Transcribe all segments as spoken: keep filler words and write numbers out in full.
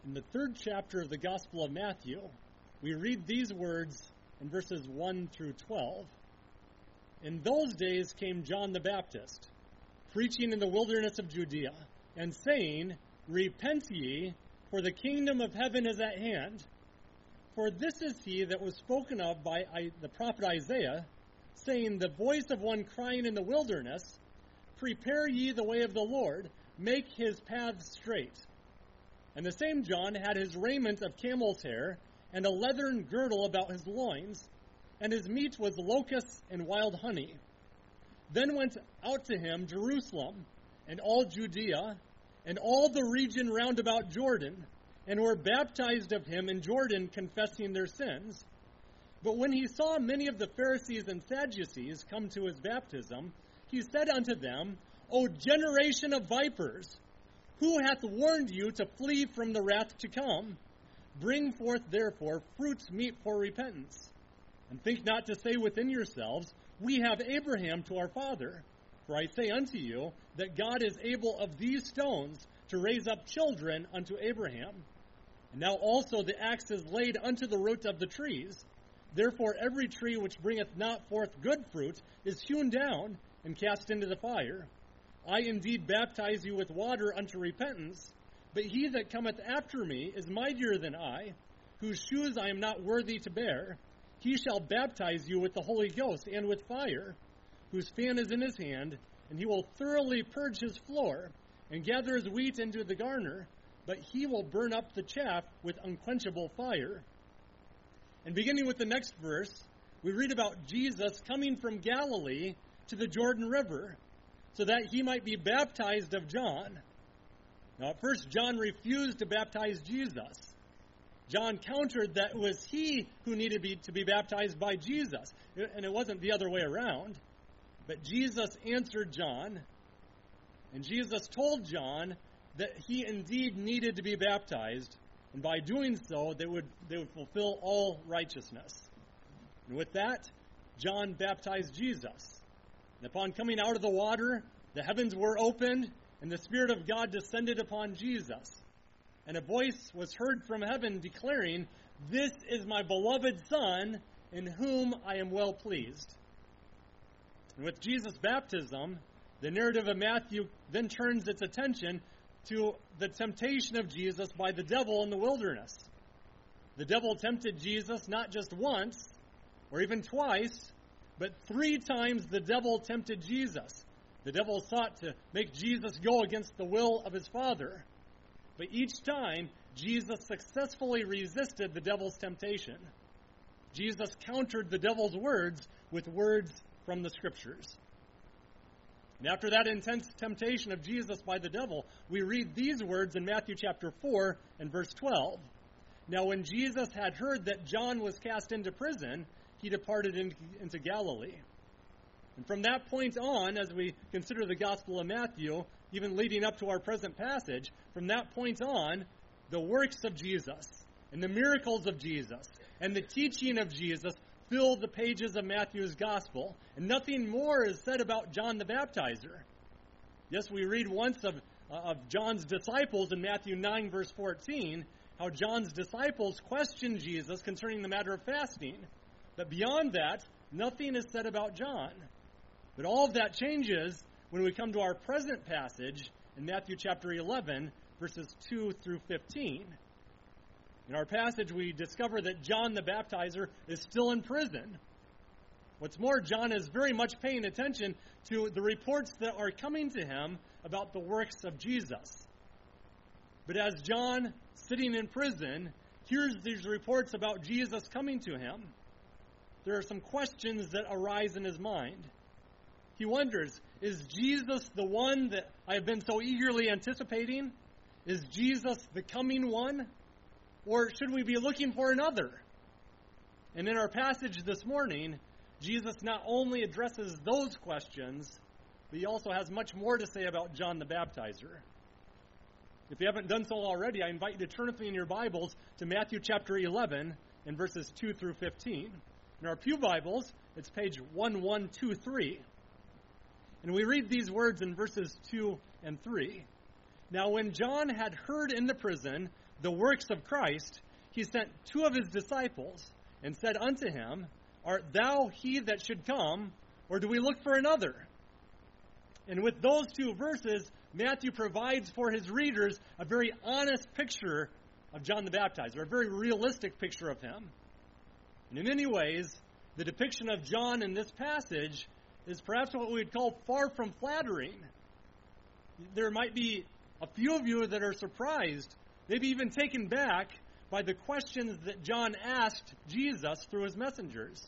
In the third chapter of the Gospel of Matthew, we read these words in verses one through twelve. In those days came John the Baptist, preaching in the wilderness of Judea, and saying, Repent ye, for the kingdom of heaven is at hand. For this is he that was spoken of by the prophet Isaiah, saying, The voice of one crying in the wilderness, Prepare ye the way of the Lord, make his paths straight. And the same John had his raiment of camel's hair, and a leathern girdle about his loins, and his meat was locusts and wild honey. Then went out to him Jerusalem, and all Judea, and all the region round about Jordan, and were baptized of him in Jordan, confessing their sins. But when he saw many of the Pharisees and Sadducees come to his baptism, he said unto them, O generation of vipers, who hath warned you to flee from the wrath to come? Bring forth therefore fruits meet for repentance. And think not to say within yourselves, We have Abraham to our father. For I say unto you, that God is able of these stones to raise up children unto Abraham. And now also the axe is laid unto the root of the trees. Therefore every tree which bringeth not forth good fruit is hewn down and cast into the fire. I indeed baptize you with water unto repentance, but he that cometh after me is mightier than I, whose shoes I am not worthy to bear. He shall baptize you with the Holy Ghost and with fire, whose fan is in his hand, and he will thoroughly purge his floor, and gather his wheat into the garner, but he will burn up the chaff with unquenchable fire. And beginning with the next verse, we read about Jesus coming from Galilee to the Jordan River, so that he might be baptized of John. Now at first John refused to baptize Jesus. John countered that it was he who needed to be, to be baptized by Jesus, and it wasn't the other way around. But Jesus answered John, and Jesus told John that he indeed needed to be baptized, and by doing so they would, they would fulfill all righteousness. And with that, John baptized Jesus. And upon coming out of the water, the heavens were opened, and the Spirit of God descended upon Jesus. And a voice was heard from heaven declaring, This is my beloved Son, in whom I am well pleased. And with Jesus' baptism, the narrative of Matthew then turns its attention to the temptation of Jesus by the devil in the wilderness. The devil tempted Jesus not just once, or even twice, but three times the devil tempted Jesus. The devil sought to make Jesus go against the will of his Father. But each time, Jesus successfully resisted the devil's temptation. Jesus countered the devil's words with words from the Scriptures. And after that intense temptation of Jesus by the devil, we read these words in Matthew chapter four and verse twelve. Now when Jesus had heard that John was cast into prison, he departed in, into Galilee. And from that point on, as we consider the Gospel of Matthew, even leading up to our present passage, from that point on, the works of Jesus and the miracles of Jesus and the teaching of Jesus fill the pages of Matthew's Gospel, and nothing more is said about John the Baptizer. Yes, we read once of, uh, of John's disciples in Matthew nine, verse fourteen, how John's disciples questioned Jesus concerning the matter of fasting. But beyond that, nothing is said about John. But all of that changes when we come to our present passage in Matthew chapter eleven, verses two through fifteen. In our passage, we discover that John the Baptizer is still in prison. What's more, John is very much paying attention to the reports that are coming to him about the works of Jesus. But as John, sitting in prison, hears these reports about Jesus coming to him, there are some questions that arise in his mind. He wonders, is Jesus the one that I have been so eagerly anticipating? Is Jesus the coming one? Or should we be looking for another? And in our passage this morning, Jesus not only addresses those questions, but he also has much more to say about John the Baptizer. If you haven't done so already, I invite you to turn with me in your Bibles to Matthew chapter eleven and verses two through fifteen. In our pew Bibles, it's page eleven twenty-three. And we read these words in verses two and three. Now when John had heard in the prison the works of Christ, he sent two of his disciples and said unto him, Art thou he that should come, or do we look for another? And with those two verses, Matthew provides for his readers a very honest picture of John the Baptizer, a very realistic picture of him. And in many ways, the depiction of John in this passage is perhaps what we would call far from flattering. There might be a few of you that are surprised, maybe even taken back, by the questions that John asked Jesus through his messengers.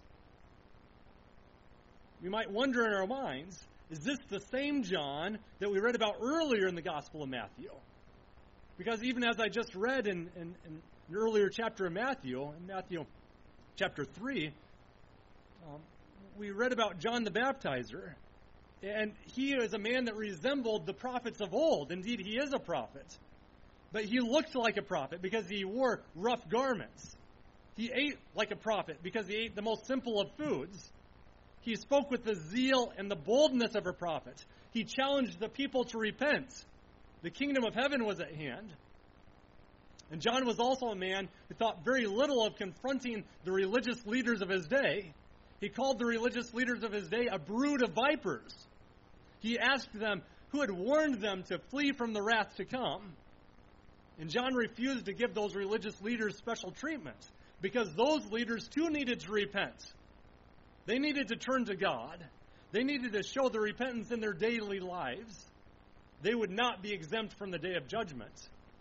We might wonder in our minds, is this the same John that we read about earlier in the Gospel of Matthew? Because even as I just read in, in, in an earlier chapter of Matthew, in Matthew chapter three, um, we read about John the Baptizer, and he is a man that resembled the prophets of old. Indeed, he is a prophet. But he looked like a prophet because he wore rough garments. He ate like a prophet because he ate the most simple of foods. He spoke with the zeal and the boldness of a prophet. He challenged the people to repent. The kingdom of heaven was at hand. And John was also a man who thought very little of confronting the religious leaders of his day. He called the religious leaders of his day a brood of vipers. He asked them who had warned them to flee from the wrath to come. And John refused to give those religious leaders special treatment because those leaders too needed to repent. They needed to turn to God. They needed to show the repentance in their daily lives. They would not be exempt from the day of judgment.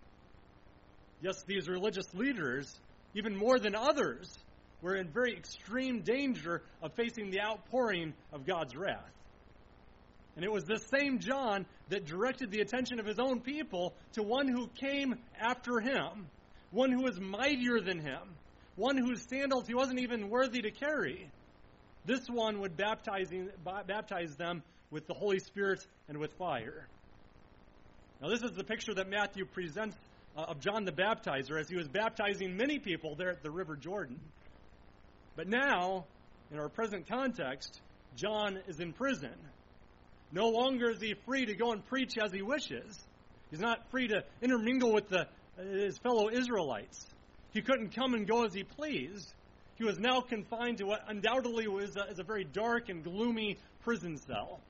Yes, these religious leaders, even more than others, were in very extreme danger of facing the outpouring of God's wrath. And it was this same John that directed the attention of his own people to one who came after him, one who was mightier than him, one whose sandals he wasn't even worthy to carry. This one would baptizing, baptize them with the Holy Spirit and with fire. Now, this is the picture that Matthew presents uh, of John the Baptizer as he was baptizing many people there at the River Jordan. But now, in our present context, John is in prison. No longer is he free to go and preach as he wishes. He's not free to intermingle with the, his fellow Israelites. He couldn't come and go as he pleased. He was now confined to what undoubtedly was a, is a very dark and gloomy prison cell.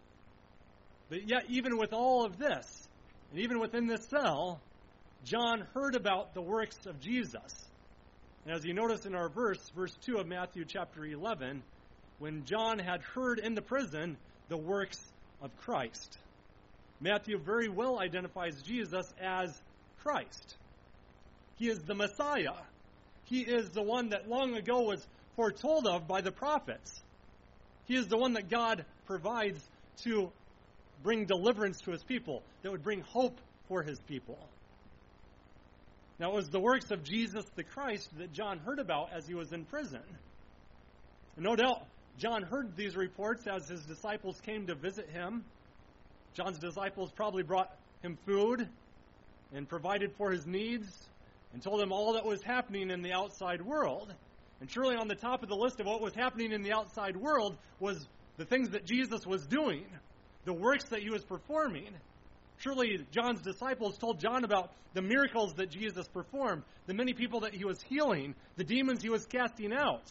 But yet, even with all of this, and even within this cell, John heard about the works of Jesus. And as you notice in our verse, verse two of Matthew chapter eleven, when John had heard in the prison the works of Christ. Matthew very well identifies Jesus as Christ. He is the Messiah. He is the one that long ago was foretold of by the prophets. He is the one that God provides to bring deliverance to his people, that would bring hope for his people. Now, it was the works of Jesus the Christ that John heard about as he was in prison. And no doubt, John heard these reports as his disciples came to visit him. John's disciples probably brought him food and provided for his needs and told him all that was happening in the outside world. And surely on the top of the list of what was happening in the outside world was the things that Jesus was doing, the works that he was performing. Surely John's disciples told John about the miracles that Jesus performed, the many people that he was healing, the demons he was casting out.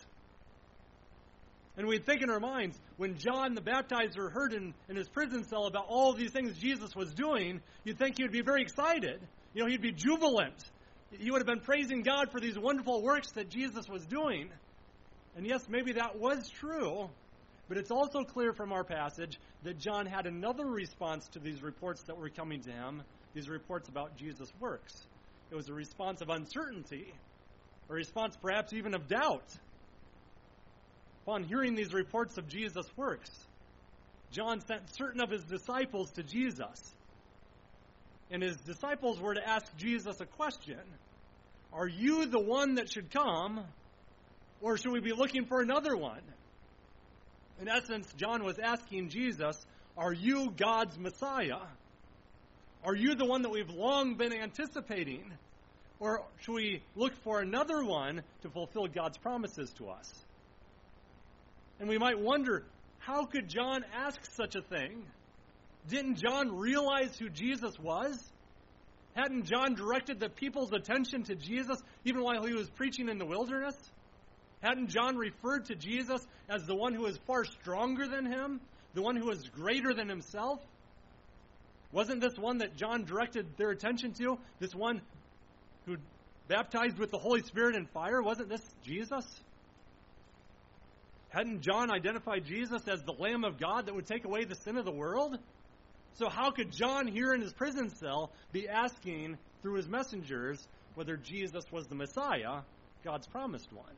And we'd think in our minds, when John the Baptizer heard in, in his prison cell about all of these things Jesus was doing, you'd think he would be very excited. You know, he'd be jubilant. He would have been praising God for these wonderful works that Jesus was doing. And yes, maybe that was true, but it's also clear from our passage that John had another response to these reports that were coming to him, these reports about Jesus' works. It was a response of uncertainty, a response perhaps even of doubt. Upon hearing these reports of Jesus' works, John sent certain of his disciples to Jesus. And his disciples were to ask Jesus a question. Are you the one that should come, or should we be looking for another one? In essence, John was asking Jesus, are you God's Messiah? Are you the one that we've long been anticipating? Or should we look for another one to fulfill God's promises to us? And we might wonder, how could John ask such a thing? Didn't John realize who Jesus was? Hadn't John directed the people's attention to Jesus even while he was preaching in the wilderness? Hadn't John referred to Jesus as the one who is far stronger than him, the one who is greater than himself? Wasn't this one that John directed their attention to, this one who baptized with the Holy Spirit and fire? Wasn't this Jesus? Hadn't John identified Jesus as the Lamb of God that would take away the sin of the world? So how could John here in his prison cell be asking through his messengers whether Jesus was the Messiah, God's promised one?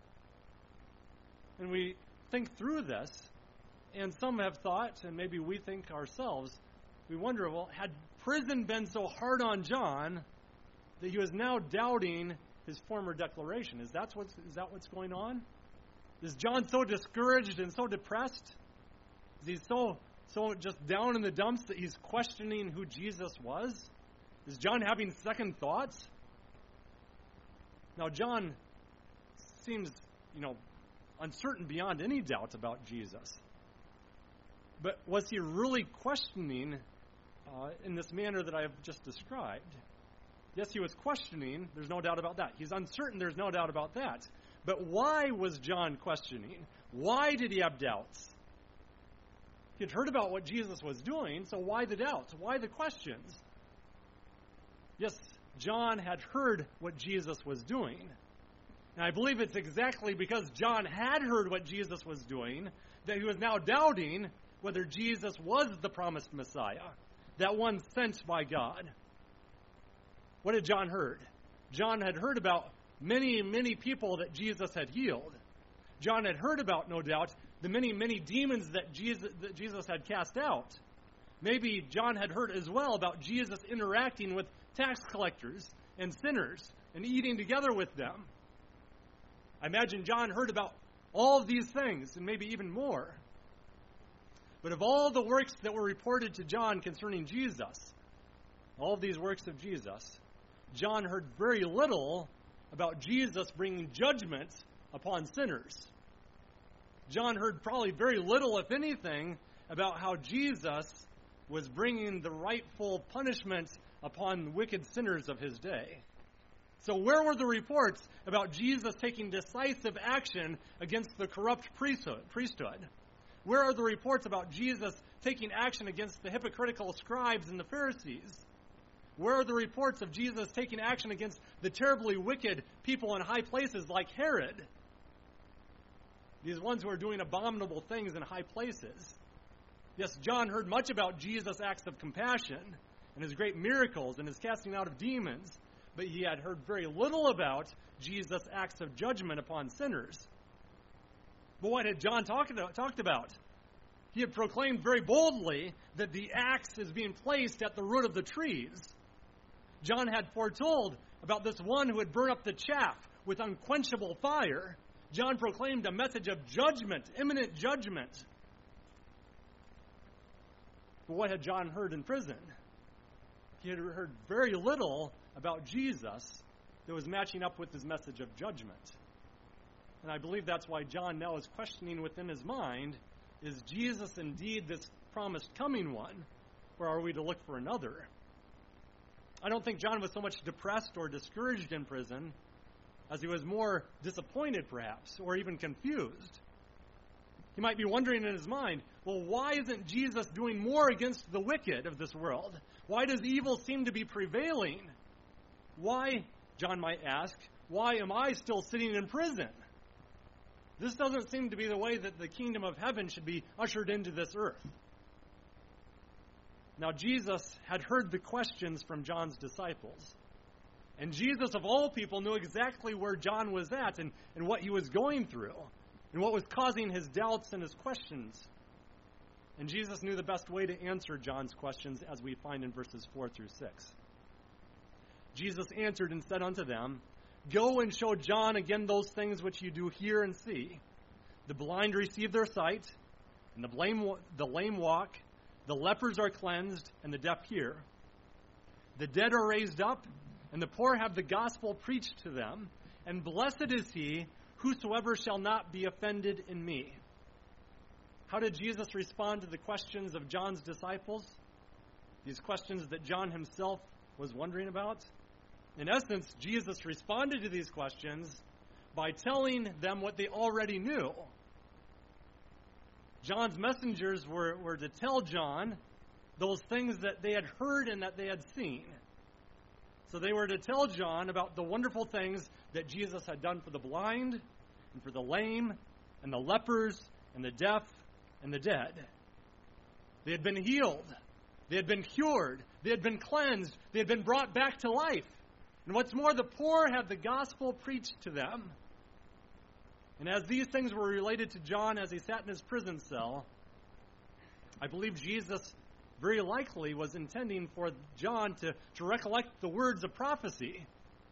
And we think through this, and some have thought, and maybe we think ourselves, we wonder, well, had prison been so hard on John that he was now doubting his former declaration? Is that what's, is that what's going on? Is John so discouraged and so depressed? Is he so, so just down in the dumps that he's questioning who Jesus was? Is John having second thoughts? Now, John seems, you know, uncertain beyond any doubt about Jesus. But was he really questioning uh, in this manner that I have just described? Yes, he was questioning. There's no doubt about that. He's uncertain. There's no doubt about that. But why was John questioning? Why did he have doubts? He had heard about what Jesus was doing, so why the doubts? Why the questions? Yes, John had heard what Jesus was doing. And I believe it's exactly because John had heard what Jesus was doing that he was now doubting whether Jesus was the promised Messiah, that one sent by God. What had John heard? John had heard about many, many people that Jesus had healed. John had heard about, no doubt, the many, many demons that Jesus, that Jesus had cast out. Maybe John had heard as well about Jesus interacting with tax collectors and sinners and eating together with them. I imagine John heard about all of these things and maybe even more. But of all the works that were reported to John concerning Jesus, all of these works of Jesus, John heard very little about Jesus bringing judgment upon sinners. John heard probably very little, if anything, about how Jesus was bringing the rightful punishment upon wicked sinners of his day. So where were the reports about Jesus taking decisive action against the corrupt priesthood? priesthood? Where are the reports about Jesus taking action against the hypocritical scribes and the Pharisees? Where are the reports of Jesus taking action against the terribly wicked people in high places like Herod? These ones who are doing abominable things in high places. Yes, John heard much about Jesus' acts of compassion and his great miracles and his casting out of demons, but he had heard very little about Jesus' acts of judgment upon sinners. But what had John talked about, talked about? He had proclaimed very boldly that the axe is being placed at the root of the trees. John had foretold about this one who would burn up the chaff with unquenchable fire. John proclaimed a message of judgment, imminent judgment. But what had John heard in prison? He had heard very little about Jesus that was matching up with his message of judgment. And I believe that's why John now is questioning within his mind, is Jesus indeed this promised coming one, or are we to look for another? I don't think John was so much depressed or discouraged in prison as he was more disappointed, perhaps, or even confused. He might be wondering in his mind, well, why isn't Jesus doing more against the wicked of this world? Why does evil seem to be prevailing? Why, John might ask, why am I still sitting in prison? This doesn't seem to be the way that the kingdom of heaven should be ushered into this earth. Now, Jesus had heard the questions from John's disciples. And Jesus, of all people, knew exactly where John was at and, and what he was going through and what was causing his doubts and his questions. And Jesus knew the best way to answer John's questions, as we find in verses four through six. Jesus answered and said unto them, Go and show John again those things which you do hear and see. The blind receive their sight, and the lame, the lame walk, the lepers are cleansed, and the deaf hear. The dead are raised up, and the poor have the gospel preached to them. And blessed is he whosoever shall not be offended in me. How did Jesus respond to the questions of John's disciples? These questions that John himself was wondering about? In essence, Jesus responded to these questions by telling them what they already knew. John's messengers were, were to tell John those things that they had heard and that they had seen. So they were to tell John about the wonderful things that Jesus had done for the blind and for the lame and the lepers and the deaf and the dead. They had been healed. They had been cured. They had been cleansed. They had been brought back to life. And what's more, the poor had the gospel preached to them. And as these things were related to John as he sat in his prison cell, I believe Jesus very likely was intending for John to, to recollect the words of prophecy.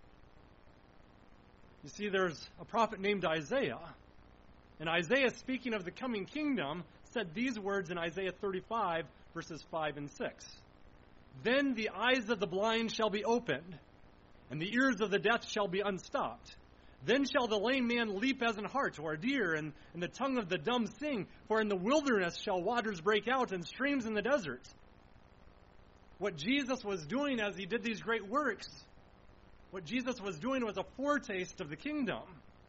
You see, there's a prophet named Isaiah. And Isaiah, speaking of the coming kingdom, said these words in Isaiah thirty-five, verses five and six. Then the eyes of the blind shall be opened, and the ears of the deaf shall be unstopped. Then shall the lame man leap as an hart or a deer, and, and the tongue of the dumb sing. For in the wilderness shall waters break out, and streams in the desert. What Jesus was doing as he did these great works, what Jesus was doing was a foretaste of the kingdom.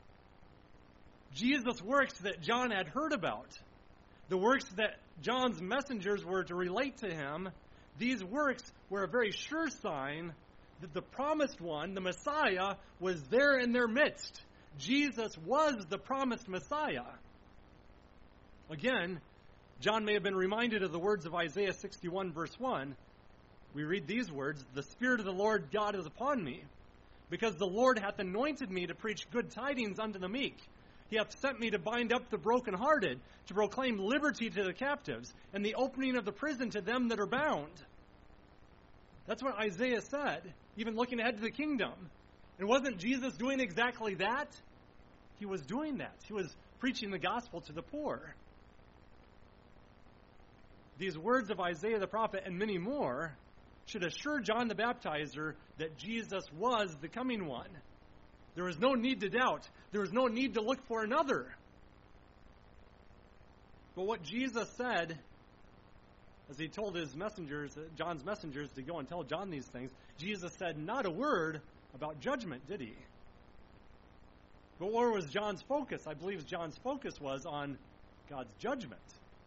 Jesus' works that John had heard about, the works that John's messengers were to relate to him, these works were a very sure sign that the promised one, the Messiah, was there in their midst. Jesus was the promised Messiah. Again, John may have been reminded of the words of Isaiah sixty-one, verse one. We read these words, "The Spirit of the Lord God is upon me, because the Lord hath anointed me to preach good tidings unto the meek. He hath sent me to bind up the brokenhearted, to proclaim liberty to the captives, and the opening of the prison to them that are bound." That's what Isaiah said, even looking ahead to the kingdom. And wasn't Jesus doing exactly that? He was doing that. He was preaching the gospel to the poor. These words of Isaiah the prophet and many more should assure John the Baptizer that Jesus was the coming one. There was no need to doubt. There was no need to look for another. But what Jesus said, as he told his messengers, John's messengers, to go and tell John these things, Jesus said not a word about judgment, did he? But where was John's focus? I believe John's focus was on God's judgment.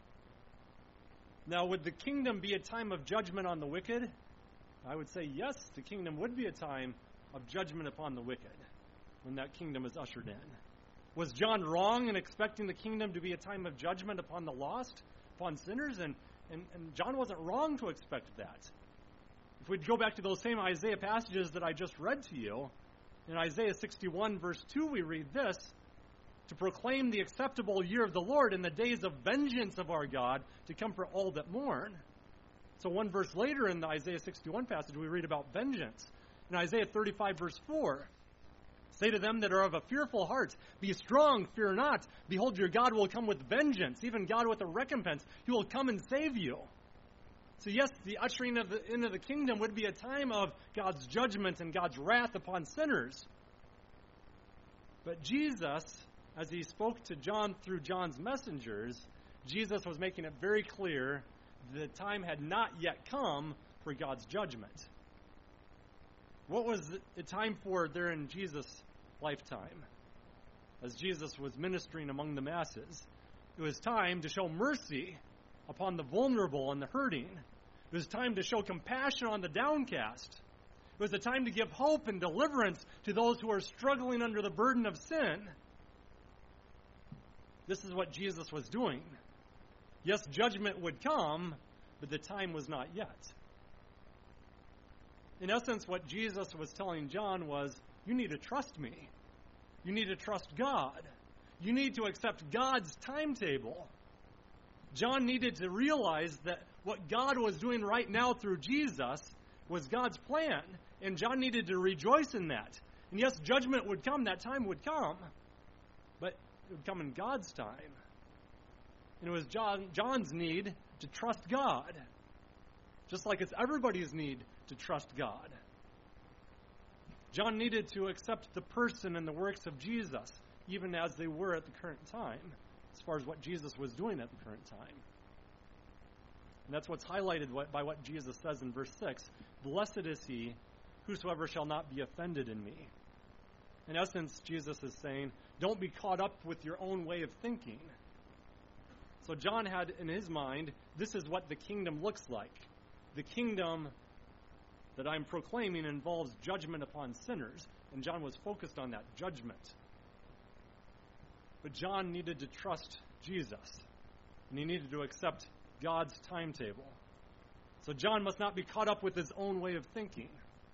Now, would the kingdom be a time of judgment on the wicked? I would say yes, the kingdom would be a time of judgment upon the wicked when that kingdom is ushered in. Was John wrong in expecting the kingdom to be a time of judgment upon the lost, upon sinners? And, and, and John wasn't wrong to expect that. If we'd go back to those same Isaiah passages that I just read to you, in Isaiah sixty-one, verse two, we read this, "To proclaim the acceptable year of the Lord and the days of vengeance of our God, to comfort all that mourn." So one verse later in the Isaiah sixty-one passage, we read about vengeance. In Isaiah thirty-five, verse four, "Say to them that are of a fearful heart, be strong, fear not. Behold, your God will come with vengeance, even God with a recompense. He will come and save you." So yes, the ushering of the, into the kingdom would be a time of God's judgment and God's wrath upon sinners. But Jesus, as he spoke to John through John's messengers, Jesus was making it very clear the time had not yet come for God's judgment. What was the time for there in Jesus' lifetime? As Jesus was ministering among the masses, it was time to show mercy upon the vulnerable and the hurting. It was time to show compassion on the downcast. It was a time to give hope and deliverance to those who are struggling under the burden of sin. This is what Jesus was doing. Yes, judgment would come, but the time was not yet. In essence, what Jesus was telling John was, you need to trust me. You need to trust God. You need to accept God's timetable. John needed to realize that what God was doing right now through Jesus was God's plan, and John needed to rejoice in that. And yes, judgment would come, that time would come, but it would come in God's time. And it was John, John's need to trust God, just like it's everybody's need to trust God. John needed to accept the person and the works of Jesus, even as they were at the current time, as far as what Jesus was doing at the current time. And that's what's highlighted by what Jesus says in verse six. Blessed is he whosoever shall not be offended in me. In essence, Jesus is saying, don't be caught up with your own way of thinking. So John had in his mind, this is what the kingdom looks like. The kingdom that I'm proclaiming involves judgment upon sinners. And John was focused on that judgment. But John needed to trust Jesus. And he needed to accept God's timetable. So John must not be caught up with his own way of thinking.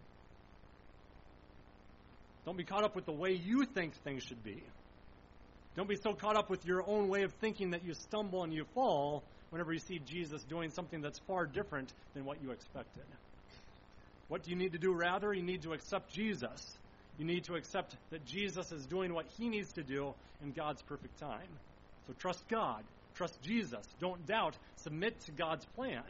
Don't be caught up with the way you think things should be. Don't be so caught up with your own way of thinking that you stumble and you fall whenever you see Jesus doing something that's far different than what you expected. What do you need to do rather? You need to accept Jesus. You need to accept that Jesus is doing what he needs to do in God's perfect time. So trust God. Trust Jesus. Don't doubt. Submit to God's plan.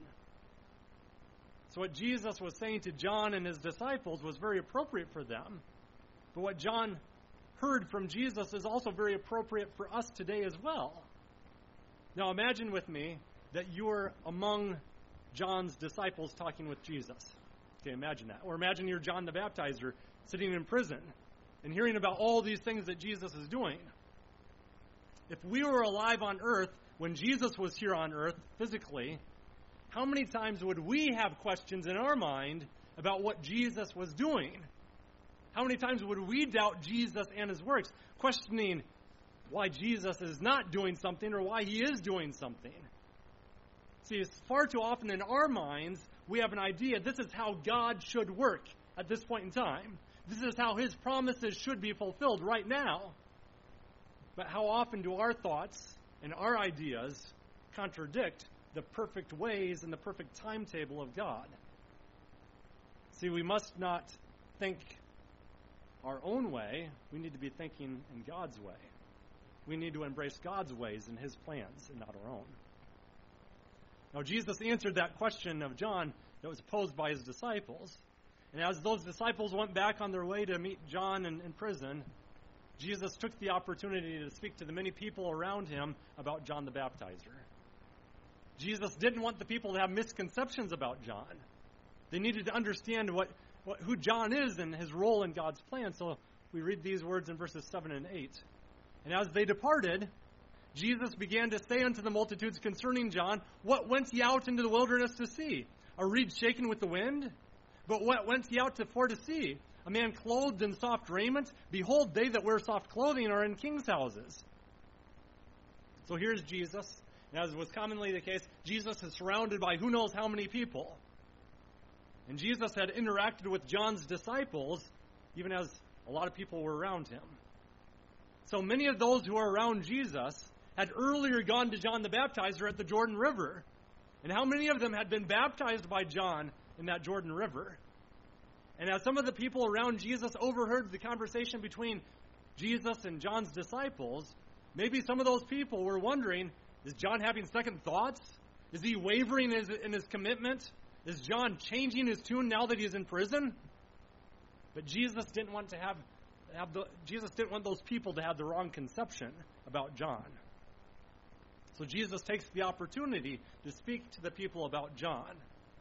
So what Jesus was saying to John and his disciples was very appropriate for them. But what John heard from Jesus is also very appropriate for us today as well. Now imagine with me that you're among John's disciples talking with Jesus. Okay, imagine that. Or imagine you're John the Baptizer sitting in prison and hearing about all these things that Jesus is doing. If we were alive on earth when Jesus was here on earth physically, how many times would we have questions in our mind about what Jesus was doing? How many times would we doubt Jesus and his works, questioning why Jesus is not doing something or why he is doing something? See, it's far too often in our minds, we have an idea this is how God should work at this point in time. This is how his promises should be fulfilled right now. But how often do our thoughts and our ideas contradict the perfect ways and the perfect timetable of God? See, we must not think our own way. We need to be thinking in God's way. We need to embrace God's ways and his plans and not our own. Now, Jesus answered that question of John that was posed by his disciples. And as those disciples went back on their way to meet John in, in prison, Jesus took the opportunity to speak to the many people around him about John the Baptizer. Jesus didn't want the people to have misconceptions about John. They needed to understand what, what who John is and his role in God's plan. So we read these words in verses seven and eight. And as they departed, Jesus began to say unto the multitudes concerning John, what went ye out into the wilderness to see? A reed shaken with the wind? But what went ye out to for to see? A man clothed in soft raiment? Behold, they that wear soft clothing are in kings' houses. So here's Jesus. And as was commonly the case, Jesus is surrounded by who knows how many people. And Jesus had interacted with John's disciples, even as a lot of people were around him. So many of those who are around Jesus had earlier gone to John the Baptizer at the Jordan River. And how many of them had been baptized by John in that Jordan River? And as some of the people around Jesus overheard the conversation between Jesus and John's disciples, maybe some of those people were wondering, is John having second thoughts? Is he wavering in his, in his commitment? Is John changing his tune now that he's in prison? But Jesus didn't want to have, have the, Jesus didn't want those people to have the wrong conception about John. So Jesus takes the opportunity to speak to the people about John.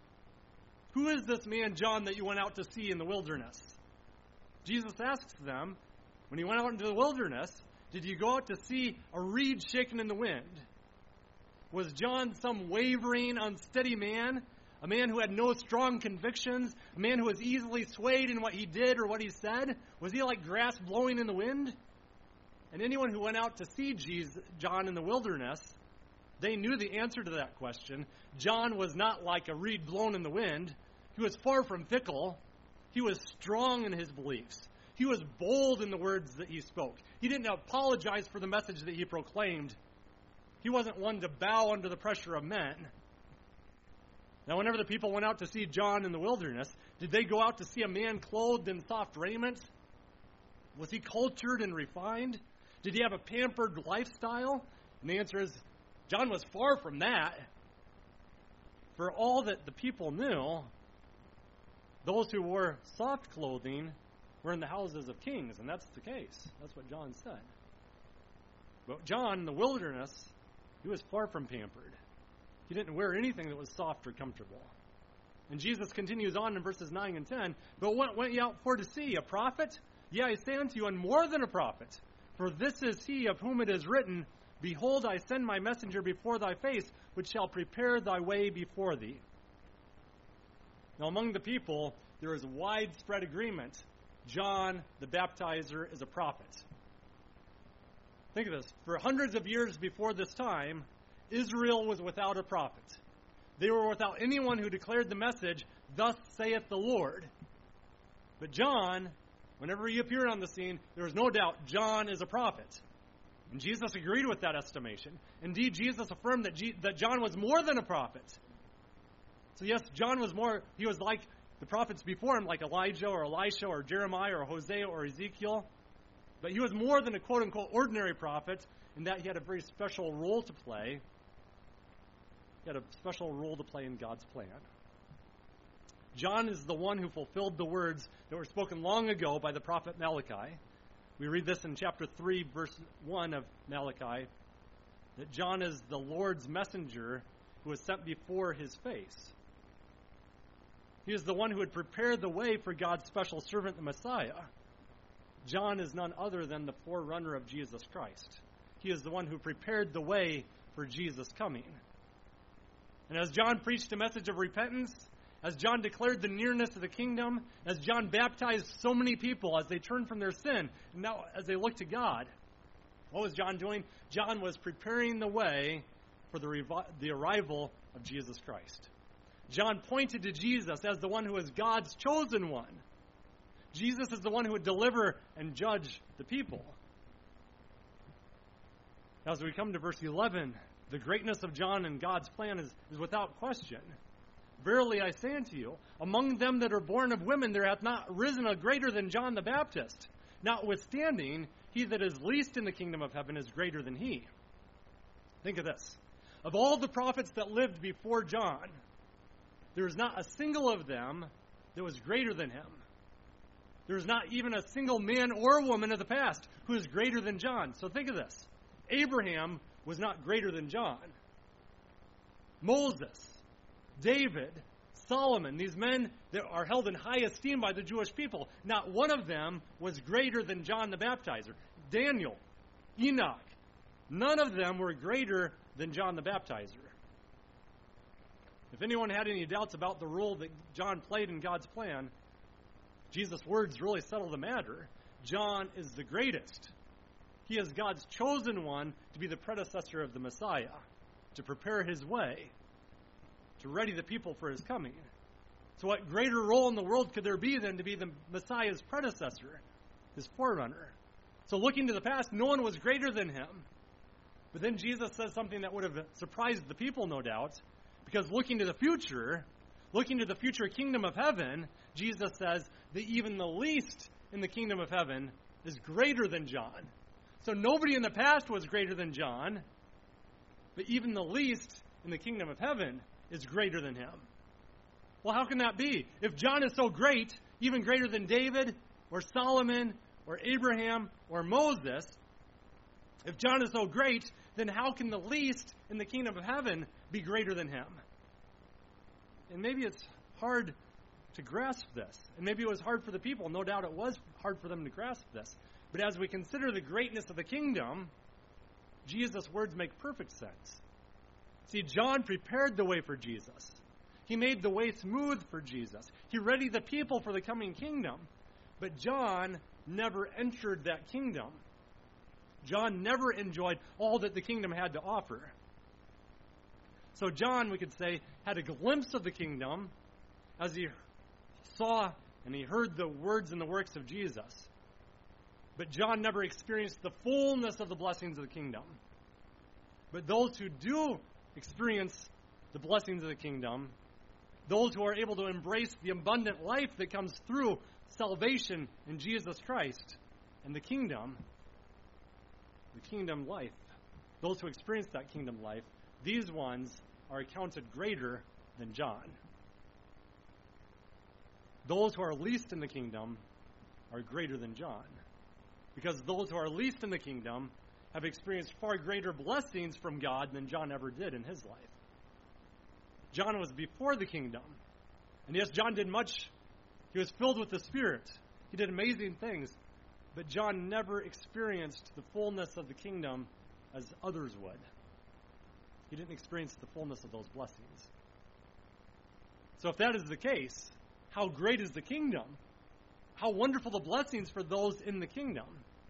Who is this man, John, that you went out to see in the wilderness? Jesus asks them, when he went out into the wilderness, did you go out to see a reed shaken in the wind? Was John some wavering, unsteady man? A man who had no strong convictions? A man who was easily swayed in what he did or what he said? Was he like grass blowing in the wind? And anyone who went out to see Jesus, John in the wilderness, they knew the answer to that question. John was not like a reed blown in the wind. He was far from fickle. He was strong in his beliefs. He was bold in the words that he spoke. He didn't apologize for the message that he proclaimed. He wasn't one to bow under the pressure of men. Now, whenever the people went out to see John in the wilderness, did they go out to see a man clothed in soft raiment? Was he cultured and refined? Did he have a pampered lifestyle? And the answer is, John was far from that. For all that the people knew, those who wore soft clothing were in the houses of kings, and that's the case. That's what John said. But John, in the wilderness, he was far from pampered. He didn't wear anything that was soft or comfortable. And Jesus continues on in verses nine and ten, but what went ye out for to see? A prophet? Yea, I say unto you, and more than a prophet. For this is he of whom it is written, Behold, I send my messenger before thy face, which shall prepare thy way before thee. Now among the people, there is widespread agreement. John the Baptizer is a prophet. Think of this. For hundreds of years before this time, Israel was without a prophet. They were without anyone who declared the message, Thus saith the Lord. But John, whenever he appeared on the scene, there was no doubt John is a prophet. And Jesus agreed with that estimation. Indeed, Jesus affirmed that, G- that John was more than a prophet. So yes, John was more, he was like the prophets before him, like Elijah or Elisha or Jeremiah or Hosea or Ezekiel. But he was more than a quote-unquote ordinary prophet in that he had a very special role to play. He had a special role to play in God's plan. John is the one who fulfilled the words that were spoken long ago by the prophet Malachi. We read this in chapter three, verse one of Malachi, that John is the Lord's messenger who was sent before his face. He is the one who had prepared the way for God's special servant, the Messiah. John is none other than the forerunner of Jesus Christ. He is the one who prepared the way for Jesus' coming. And as John preached a message of repentance, as John declared the nearness of the kingdom, as John baptized so many people as they turned from their sin, and now as they look to God, what was John doing? John was preparing the way for the, revi- the arrival of Jesus Christ. John pointed to Jesus as the one who is God's chosen one. Jesus is the one who would deliver and judge the people. Now, as we come to verse eleven, the greatness of John and God's plan is, is without question. Verily I say unto you, among them that are born of women there hath not risen a greater than John the Baptist. Notwithstanding, he that is least in the kingdom of heaven is greater than he. Think of this. Of all the prophets that lived before John, there is not a single of them that was greater than him. There is not even a single man or woman of the past who is greater than John. So think of this. Abraham was not greater than John. Moses, David, Solomon, these men that are held in high esteem by the Jewish people, not one of them was greater than John the Baptizer. Daniel, Enoch, none of them were greater than John the Baptizer. If anyone had any doubts about the role that John played in God's plan, Jesus' words really settle the matter. John is the greatest. He is God's chosen one to be the predecessor of the Messiah, to prepare his way, to ready the people for his coming. So what greater role in the world could there be than to be the Messiah's predecessor, his forerunner? So looking to the past, no one was greater than him. But then Jesus says something that would have surprised the people, no doubt, because looking to the future, looking to the future kingdom of heaven, Jesus says that even the least in the kingdom of heaven is greater than John. So nobody in the past was greater than John, but even the least in the kingdom of heaven is greater than him. Well, how can that be? If John is so great, even greater than David or Solomon or Abraham or Moses, if John is so great, then how can the least in the kingdom of heaven be greater than him? And maybe it's hard to grasp this. And maybe it was hard for the people. No doubt it was hard for them to grasp this. But as we consider the greatness of the kingdom, Jesus' words make perfect sense. See, John prepared the way for Jesus. He made the way smooth for Jesus. He readied the people for the coming kingdom. But John never entered that kingdom. John never enjoyed all that the kingdom had to offer. So John, we could say, had a glimpse of the kingdom as he saw and he heard the words and the works of Jesus. But John never experienced the fullness of the blessings of the kingdom. But those who do experience the blessings of the kingdom, those who are able to embrace the abundant life that comes through salvation in Jesus Christ and the kingdom, the kingdom life, those who experience that kingdom life, these ones are accounted greater than John. Those who are least in the kingdom are greater than John, because those who are least in the kingdom have experienced far greater blessings from God than John ever did in his life. John was before the kingdom. And yes, John did much. He was filled with the Spirit. He did amazing things. But John never experienced the fullness of the kingdom as others would. He didn't experience the fullness of those blessings. So if that is the case, how great is the kingdom? How wonderful the blessings for those in the kingdom.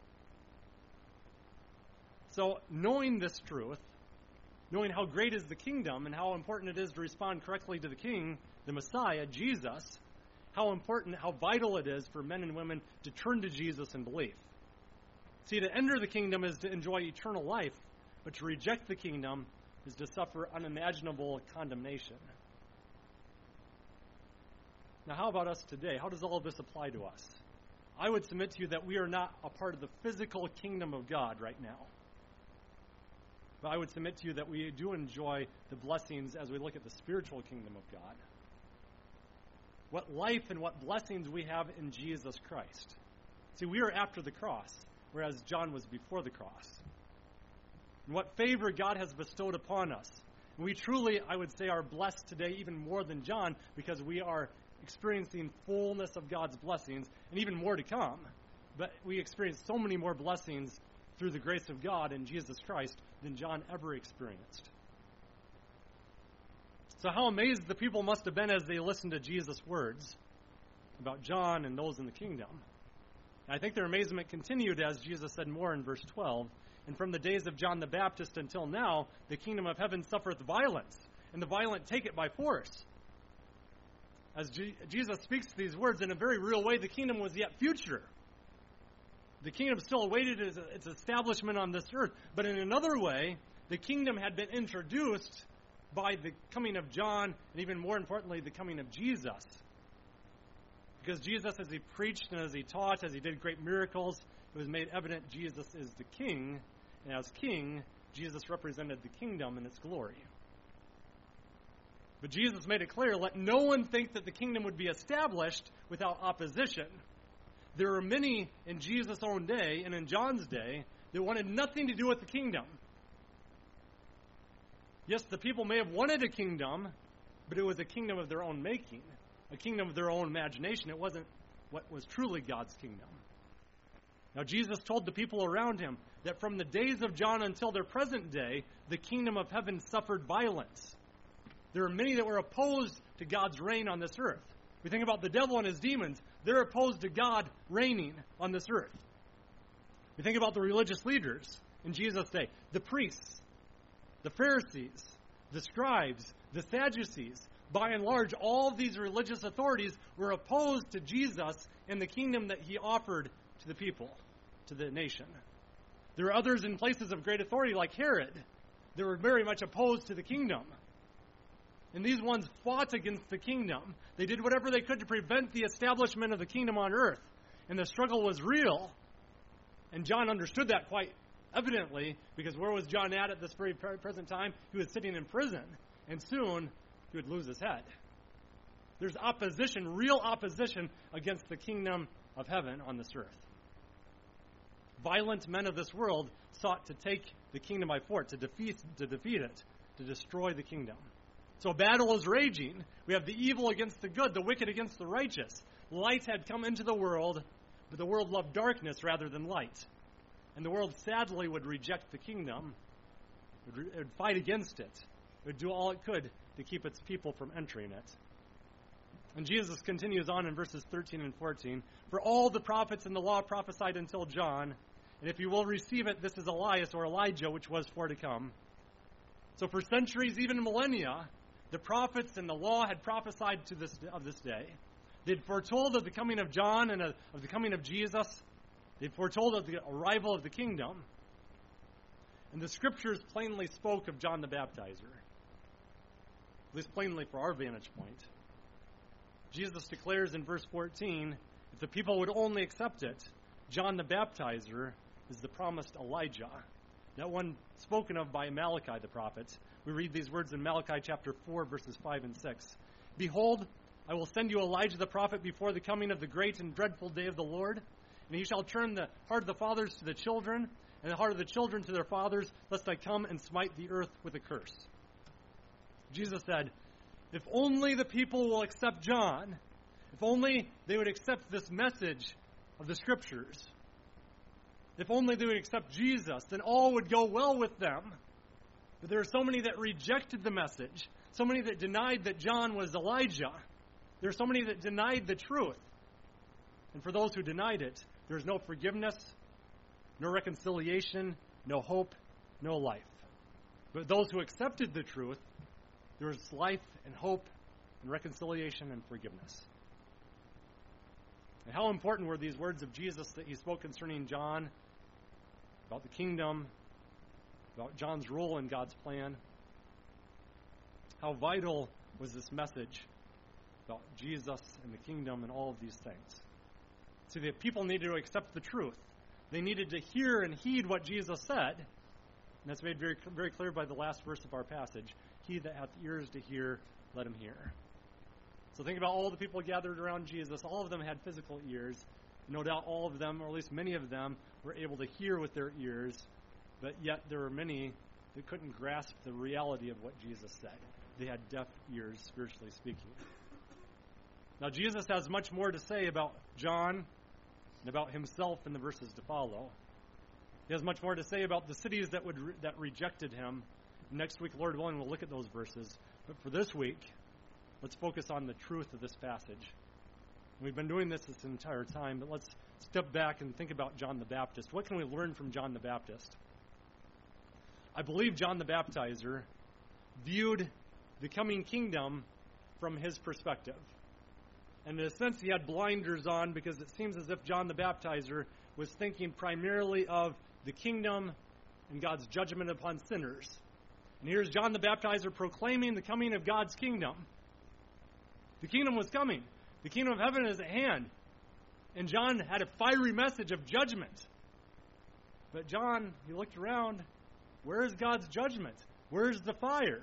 So knowing this truth, knowing how great is the kingdom and how important it is to respond correctly to the King, the Messiah, Jesus, how important, how vital it is for men and women to turn to Jesus in belief. See, to enter the kingdom is to enjoy eternal life, but to reject the kingdom is to suffer unimaginable condemnation. Now, how about us today? How does all of this apply to us? I would submit to you that we are not a part of the physical kingdom of God right now. But I would submit to you that we do enjoy the blessings as we look at the spiritual kingdom of God. What life and what blessings we have in Jesus Christ. See, we are after the cross, whereas John was before the cross. And what favor God has bestowed upon us. And we truly, I would say, are blessed today even more than John because we are experiencing fullness of God's blessings and even more to come. But we experience so many more blessings through the grace of God in Jesus Christ than John ever experienced. So how amazed the people must have been as they listened to Jesus' words about John and those in the kingdom. And I think their amazement continued as Jesus said more in verse twelve. And from the days of John the Baptist until now, the kingdom of heaven suffereth violence, and the violent take it by force. As G- Jesus speaks these words in a very real way, the kingdom was yet future. The kingdom still awaited its, its establishment on this earth. But in another way, the kingdom had been introduced by the coming of John, and even more importantly, the coming of Jesus. Because Jesus, as he preached and as he taught, as he did great miracles, it was made evident Jesus is the king. And as king, Jesus represented the kingdom in its glory. But Jesus made it clear, let no one think that the kingdom would be established without opposition. There were many in Jesus' own day and in John's day that wanted nothing to do with the kingdom. Yes, the people may have wanted a kingdom, but it was a kingdom of their own making, a kingdom of their own imagination. It wasn't what was truly God's kingdom. Now, Jesus told the people around him that from the days of John until their present day, the kingdom of heaven suffered violence. There are many that were opposed to God's reign on this earth. We think about the devil and his demons. They're opposed to God reigning on this earth. We think about the religious leaders in Jesus' day, the priests, the Pharisees, the scribes, the Sadducees. By and large, all of these religious authorities were opposed to Jesus and the kingdom that he offered to the people, to the nation. There are others in places of great authority like Herod that were very much opposed to the kingdom. And these ones fought against the kingdom. They did whatever they could to prevent the establishment of the kingdom on earth. And the struggle was real. And John understood that quite evidently, because where was John at at this very present time? He was sitting in prison. And soon, he would lose his head. There's opposition, real opposition against the kingdom of heaven on this earth. Violent men of this world sought to take the kingdom by force, to defeat, to defeat it, to destroy the kingdom. So a battle is raging. We have the evil against the good, the wicked against the righteous. Light had come into the world, but the world loved darkness rather than light. And the world sadly would reject the kingdom, would, re- would fight against it, would do all it could to keep its people from entering it. And Jesus continues on in verses thirteen and fourteen. For all the prophets and the law prophesied until John, and if you will receive it, this is Elias or Elijah, which was for to come. So for centuries, even millennia, the prophets and the law had prophesied to this of this day. They had foretold of the coming of John and of the coming of Jesus. They had foretold of the arrival of the kingdom. And the scriptures plainly spoke of John the Baptizer, at least plainly for our vantage point. Jesus declares in verse fourteen, if the people would only accept it, John the Baptizer is the promised Elijah, that one spoken of by Malachi the prophet. We read these words in Malachi chapter four, verses five and six. Behold, I will send you Elijah the prophet before the coming of the great and dreadful day of the Lord, and he shall turn the heart of the fathers to the children, and the heart of the children to their fathers, lest I come and smite the earth with a curse. Jesus said, If only the people will accept John, if only they would accept this message of the Scriptures, if only they would accept Jesus, then all would go well with them. But there are so many that rejected the message, so many that denied that John was Elijah. There are so many that denied the truth. And for those who denied it, there's no forgiveness, no reconciliation, no hope, no life. But those who accepted the truth, there's life and hope and reconciliation and forgiveness. And how important were these words of Jesus that he spoke concerning John, about the kingdom, about John's role in God's plan? How vital was this message about Jesus and the kingdom and all of these things? See, the people needed to accept the truth. They needed to hear and heed what Jesus said. And that's made very, very clear by the last verse of our passage. He that hath ears to hear, let him hear. So think about all the people gathered around Jesus. All of them had physical ears. No doubt all of them, or at least many of them, were able to hear with their ears. But yet there were many that couldn't grasp the reality of what Jesus said. They had deaf ears, spiritually speaking. Now Jesus has much more to say about John and about himself in the verses to follow. He has much more to say about the cities that would re- that rejected him. Next week, Lord willing, we'll look at those verses. But for this week, let's focus on the truth of this passage. We've been doing this this entire time, but let's step back and think about John the Baptist. What can we learn from John the Baptist? I believe John the Baptizer viewed the coming kingdom from his perspective. And in a sense, he had blinders on because it seems as if John the Baptizer was thinking primarily of the kingdom and God's judgment upon sinners. And here's John the Baptizer proclaiming the coming of God's kingdom. The kingdom was coming. The kingdom of heaven is at hand. And John had a fiery message of judgment. But John, he looked around. Where is God's judgment? Where's the fire?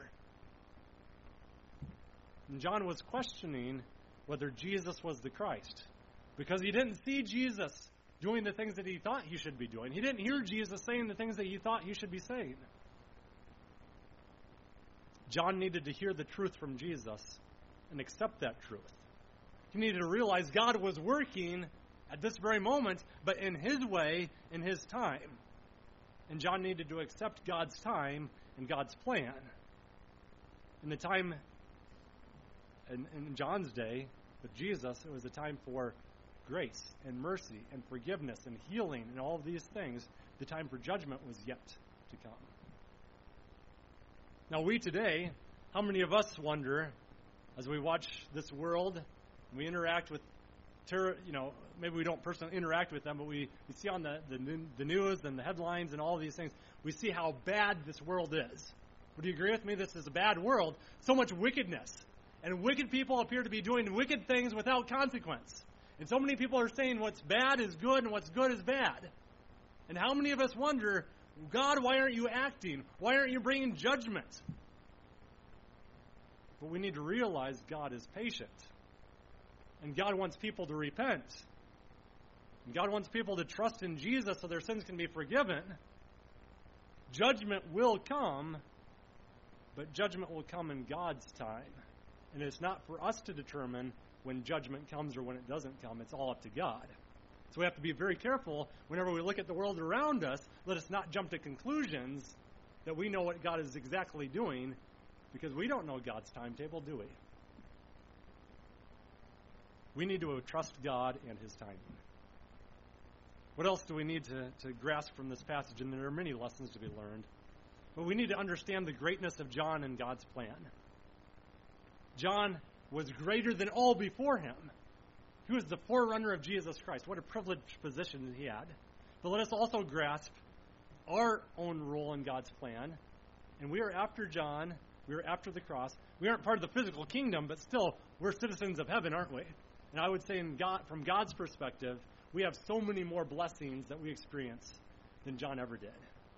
And John was questioning whether Jesus was the Christ, because he didn't see Jesus doing the things that he thought he should be doing. He didn't hear Jesus saying the things that he thought he should be saying. John needed to hear the truth from Jesus and accept that truth. He needed to realize God was working at this very moment, but in his way, in his time. And John needed to accept God's time and God's plan. In the time in, in John's day with Jesus, it was a time for grace and mercy and forgiveness and healing and all of these things. The time for judgment was yet to come. Now we today, how many of us wonder, as we watch this world, and we interact with, terror, you know, maybe we don't personally interact with them, but we, we see on the, the, the news and the headlines and all of these things, we see how bad this world is. Would you agree with me? This is a bad world. So much wickedness. And wicked people appear to be doing wicked things without consequence. And so many people are saying what's bad is good and what's good is bad. And how many of us wonder, God, why aren't you acting? Why aren't you bringing judgment? But we need to realize God is patient. And God wants people to repent. And God wants people to trust in Jesus so their sins can be forgiven. Judgment will come, but judgment will come in God's time. And it's not for us to determine when judgment comes or when it doesn't come. It's all up to God. So we have to be very careful whenever we look at the world around us. Let us not jump to conclusions that we know what God is exactly doing, because we don't know God's timetable, do we? We need to trust God and his timing. What else do we need to, to grasp from this passage? And there are many lessons to be learned. But we need to understand the greatness of John and God's plan. John was greater than all before him. He was the forerunner of Jesus Christ. What a privileged position he had. But let us also grasp our own role in God's plan. And we are after John. We are after the cross. We aren't part of the physical kingdom, but still, we're citizens of heaven, aren't we? And I would say in God, from God's perspective, we have so many more blessings that we experience than John ever did.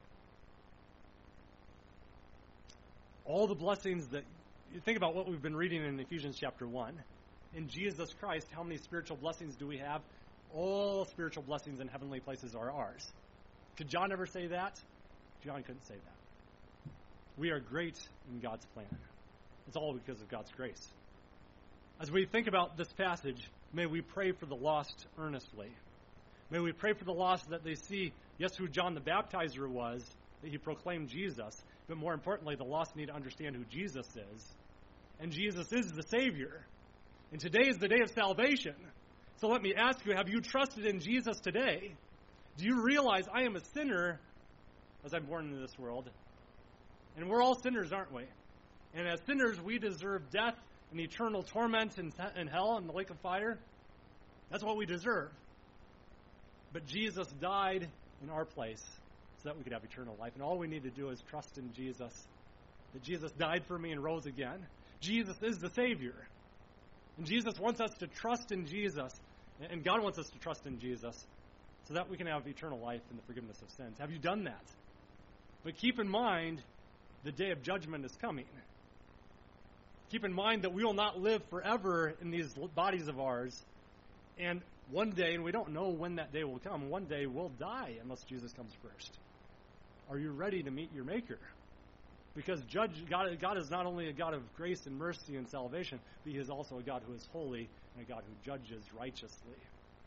All the blessings that, you think about what we've been reading in Ephesians chapter one. In Jesus Christ, how many spiritual blessings do we have? All spiritual blessings in heavenly places are ours. Could John ever say that? John couldn't say that. We are great in God's plan. It's all because of God's grace. As we think about this passage, may we pray for the lost earnestly. May we pray for the lost that they see, yes, who John the Baptizer was, that he proclaimed Jesus, but more importantly, the lost need to understand who Jesus is. And Jesus is the Savior. And today is the day of salvation. So let me ask you, have you trusted in Jesus today? Do you realize I am a sinner as I'm born into this world? And we're all sinners, aren't we? And as sinners, we deserve death and eternal torment in, in hell and the lake of fire. That's what we deserve. But Jesus died in our place so that we could have eternal life. And all we need to do is trust in Jesus. That Jesus died for me and rose again. Jesus is the Savior. And Jesus wants us to trust in Jesus. And God wants us to trust in Jesus so that we can have eternal life and the forgiveness of sins. Have you done that? But keep in mind, the day of judgment is coming. Keep in mind that we will not live forever in these bodies of ours. And one day, and we don't know when that day will come, one day we'll die unless Jesus comes first. Are you ready to meet your Maker? Because judge, God, God is not only a God of grace and mercy and salvation, but He is also a God who is holy and a God who judges righteously.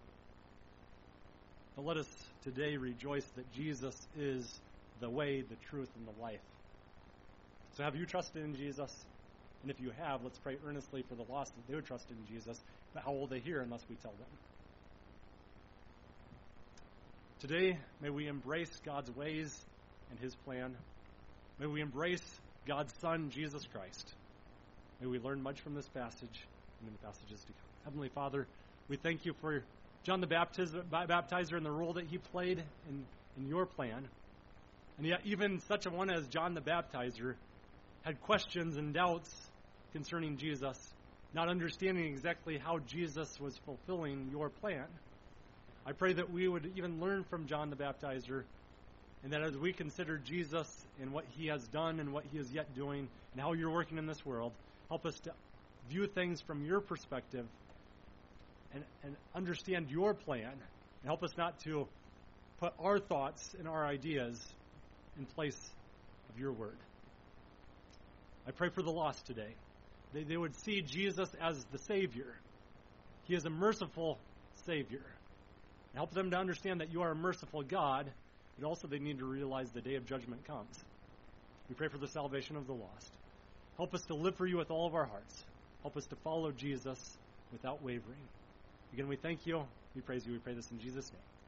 But let us today rejoice that Jesus is the way, the truth, and the life. So have you trusted in Jesus? And if you have, let's pray earnestly for the lost that they would trust in Jesus. But how will they hear unless we tell them? Today, may we embrace God's ways and His plan. May we embrace God's Son, Jesus Christ. May we learn much from this passage and in the passages to come. Heavenly Father, we thank you for John the Baptizer and the role that he played in, in your plan. And yet even such a one as John the Baptizer had questions and doubts concerning Jesus, not understanding exactly how Jesus was fulfilling your plan. I pray that we would even learn from John the Baptizer, and that as we consider Jesus and what he has done and what he is yet doing and how you're working in this world, help us to view things from your perspective and, and understand your plan, and help us not to put our thoughts and our ideas in place of your word. I pray for the lost today. They, they would see Jesus as the Savior. He is a merciful Savior. Help them to understand that you are a merciful God, but also they need to realize the day of judgment comes. We pray for the salvation of the lost. Help us to live for you with all of our hearts. Help us to follow Jesus without wavering. Again, we thank you. We praise you. We pray this in Jesus' name.